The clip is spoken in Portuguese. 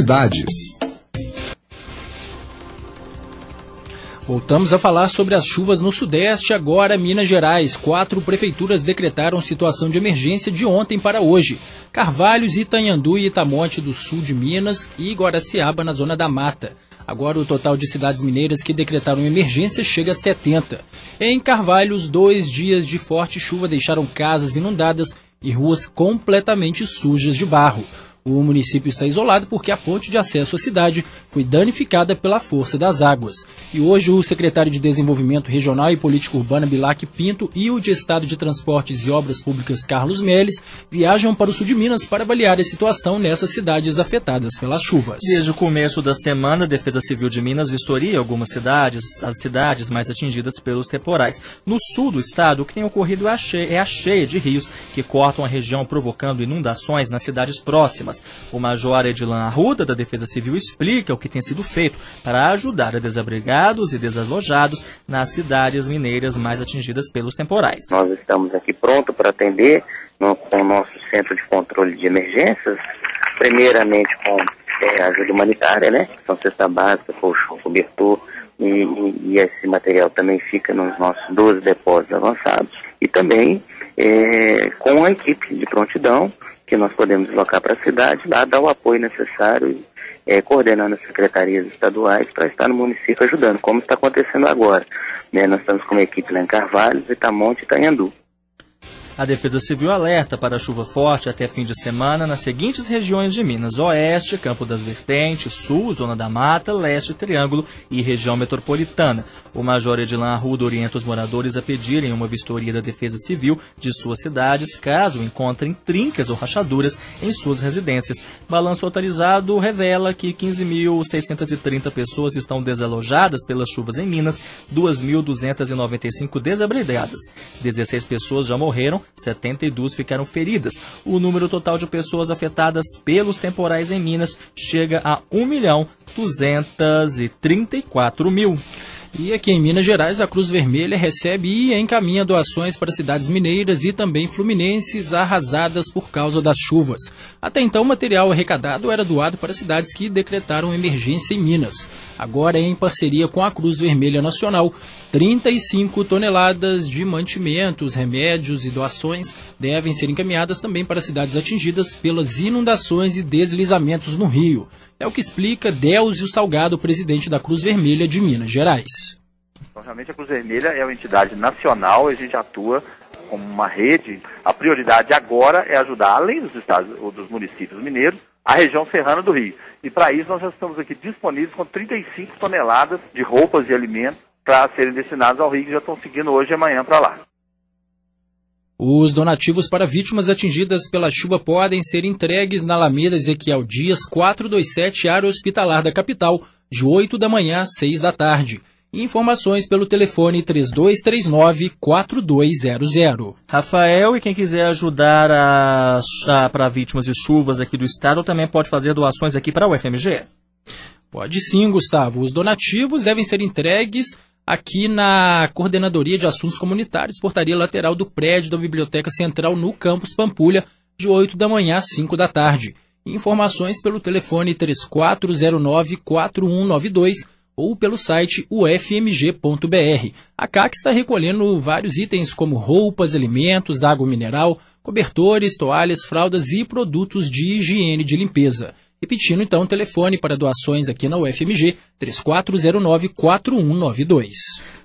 cidades. Voltamos a falar sobre as chuvas no Sudeste, agora Minas Gerais. 4 prefeituras decretaram situação de emergência de ontem para hoje. Carvalhos, Itanhandu e Itamonte do sul de Minas e Guaraciaba na zona da Mata. Agora o total de cidades mineiras que decretaram emergência chega a 70. Em Carvalhos, 2 dias de forte chuva deixaram casas inundadas e ruas completamente sujas de barro. O município está isolado porque a ponte de acesso à cidade foi danificada pela força das águas. E hoje o secretário de Desenvolvimento Regional e Política Urbana, Bilac Pinto, e o de Estado de Transportes e Obras Públicas, Carlos Melles, viajam para o sul de Minas para avaliar a situação nessas cidades afetadas pelas chuvas. Desde o começo da semana, a Defesa Civil de Minas vistoria algumas cidades, as cidades mais atingidas pelos temporais. No sul do estado, o que tem ocorrido é a cheia de rios que cortam a região, provocando inundações nas cidades próximas. O Major Edilan Arruda, da Defesa Civil, explica o que tem sido feito para ajudar a desabrigados e desalojados nas cidades mineiras mais atingidas pelos temporais. Nós estamos aqui prontos para atender com o nosso centro de controle de emergências, primeiramente com ajuda humanitária, né? São cesta básica, colchão, cobertor, e esse material também fica nos nossos 12 depósitos avançados, e também com a equipe de prontidão, que nós podemos deslocar para a cidade, lá dar o apoio necessário, coordenando as secretarias estaduais para estar no município ajudando, como está acontecendo agora. Nós estamos com uma equipe lá em Carvalhos, Itamonte e Itanhandu. A Defesa Civil alerta para chuva forte até fim de semana nas seguintes regiões de Minas: Oeste, Campo das Vertentes, Sul, Zona da Mata, Leste, Triângulo e região metropolitana. O Major Edilan Arruda orienta os moradores a pedirem uma vistoria da Defesa Civil de suas cidades, caso encontrem trincas ou rachaduras em suas residências. Balanço atualizado revela que 15.630 pessoas estão desalojadas pelas chuvas em Minas, 2.295 desabrigadas. 16 pessoas já morreram, 72 ficaram feridas. O número total de pessoas afetadas pelos temporais em Minas chega a 1.234.000. E aqui em Minas Gerais, a Cruz Vermelha recebe e encaminha doações para cidades mineiras e também fluminenses arrasadas por causa das chuvas. Até então, o material arrecadado era doado para cidades que decretaram emergência em Minas. Agora, em parceria com a Cruz Vermelha Nacional, 35 toneladas de mantimentos, remédios e doações devem ser encaminhadas também para cidades atingidas pelas inundações e deslizamentos no Rio. É o que explica Délcio Salgado, presidente da Cruz Vermelha de Minas Gerais. Então, realmente a Cruz Vermelha é uma entidade nacional, a gente atua como uma rede. A prioridade agora é ajudar, além dos estados ou dos municípios mineiros, a região serrana do Rio. E para isso nós já estamos aqui disponíveis com 35 toneladas de roupas e alimentos para serem destinados ao Rio, que já estão seguindo hoje e amanhã para lá. Os donativos para vítimas atingidas pela chuva podem ser entregues na Alameda Ezequiel Dias, 427, área hospitalar da capital, de 8 da manhã às 6 da tarde. Informações pelo telefone 3239-4200. Rafael, e quem quiser ajudar para vítimas de chuvas aqui do estado também pode fazer doações aqui para o UFMG? Pode sim, Gustavo. Os donativos devem ser entregues aqui na Coordenadoria de Assuntos Comunitários, portaria lateral do prédio da Biblioteca Central no Campus Pampulha, de 8 da manhã às 5 da tarde. Informações pelo telefone 3409-4192 ou pelo site ufmg.br. A CAC está recolhendo vários itens como roupas, alimentos, água mineral, cobertores, toalhas, fraldas e produtos de higiene de limpeza. Repetindo, então, o telefone para doações aqui na UFMG, 3409-4192.